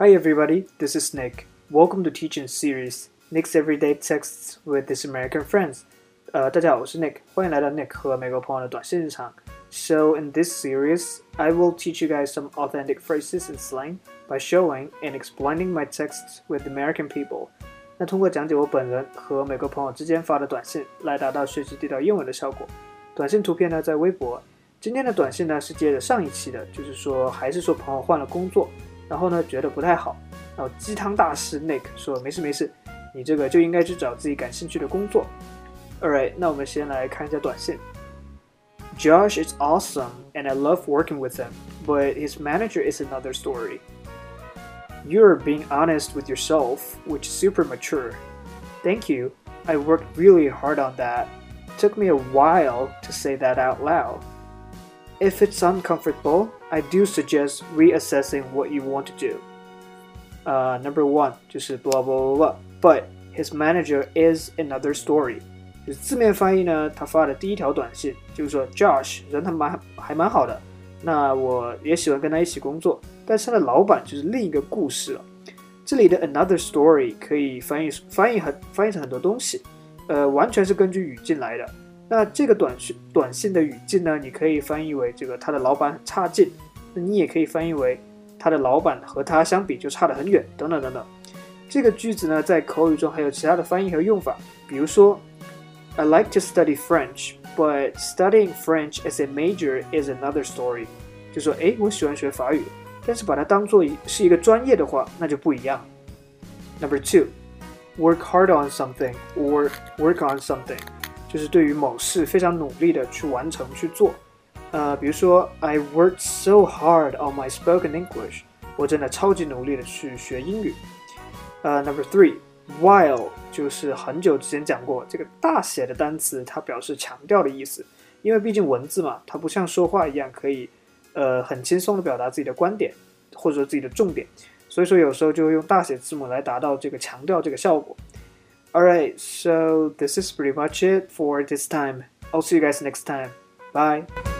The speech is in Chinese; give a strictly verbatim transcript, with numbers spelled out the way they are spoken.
Hi everybody, this is Nick. Welcome to teaching series Nick's Everyday Texts with his American friends. 呃，大家好，我是 Nick， 欢迎来到 Nick 和美国朋友的短信日常。So in this series, I will teach you guys some authentic phrases and slang by showing and explaining my texts with American people. 那通过讲解我本人和美国朋友之间发的短信，来达到学习地道英文的效果。短信图片呢，在微博。今天的短信呢，是接着上一期的，就是说还是说朋友换了工作。然后呢，觉得不太好。然后鸡汤大师 Nick 说：“没事没事，你这个就应该去找自己感兴趣的工作。” Alright， 那我们先来看一下短信。Josh is awesome and I love working with him, but his manager is another story. You're being honest with yourself, which is super mature. Thank you. I worked really hard on that. Took me a while to say that out loud.If it's uncomfortable, I do suggest reassessing what you want to do. Uh, number one 就是 blah blah blah, but his manager is another story. 就是字面翻译呢，他发的第一条短信就是说 Josh 人还蛮还蛮好的，那我也喜欢跟他一起工作，但是他的老板就是另一个故事了。这里的 another story 可以翻译翻译很翻译成很多东西，呃，完全是根据语境来的。那这个短信短信的语境呢，你可以翻译为这个他的老板很差劲，那你也可以翻译为他的老板和他相比就差得很远，等等等等。这个句子呢，在口语中还有其他的翻译和用法，比如说 I like to study French, but studying French as a major is another story. 就说诶，我喜欢学法语，但是把它当作是一个专业的话，那就不一样。Number two, work hard on something or work on something.就是对于某事非常努力的去完成去做，呃，比如说 I worked so hard on my spoken English， 我真的超级努力的去学英语。呃 ，Number three， while 就是很久之前讲过，这个大写的单词它表示强调的意思，因为毕竟文字嘛，它不像说话一样可以呃很轻松的表达自己的观点或者说自己的重点，所以说有时候就会用大写字母来达到这个强调这个效果。Alright, so this is pretty much it for this time. I'll see you guys next time. Bye.